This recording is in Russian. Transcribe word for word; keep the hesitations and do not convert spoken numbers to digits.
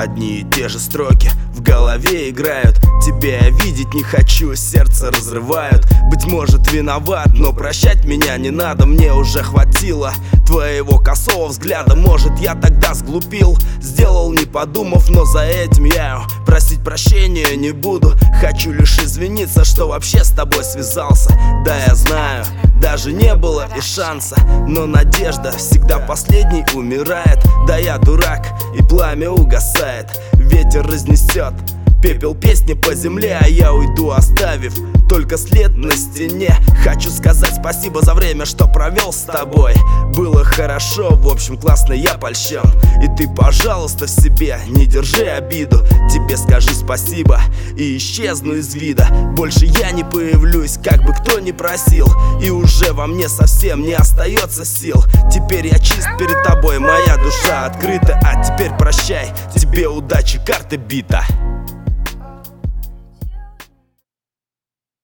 одни и те же строки в голове играют. Тебя я видеть не хочу, сердце разрывают. Быть может виноват, но прощать меня не надо. Мне уже хватило твоего косого взгляда. Может я тогда сглупил, сделал не подумав, но за этим я просить прощения не буду. Хочу лишь извиниться, что вообще с тобой связался. Да, я знаю, даже не было и шанса, но надежда всегда последней умирает. Да, я дурак, и пламя угасает. Ветер разнесет пепел песни по земле, а я уйду, оставив только след на стене. Хочу сказать спасибо за время, что провел с тобой. Было хорошо, в общем классно, я польщен. И ты, пожалуйста, в себе не держи обиду. Тебе скажи спасибо и исчезну из вида. Больше я не появлюсь, как бы кто ни просил. И уже во мне совсем не остается сил. Теперь я чист перед тобой, моя душа открыта. А теперь прощай, тебе удачи, карта бита.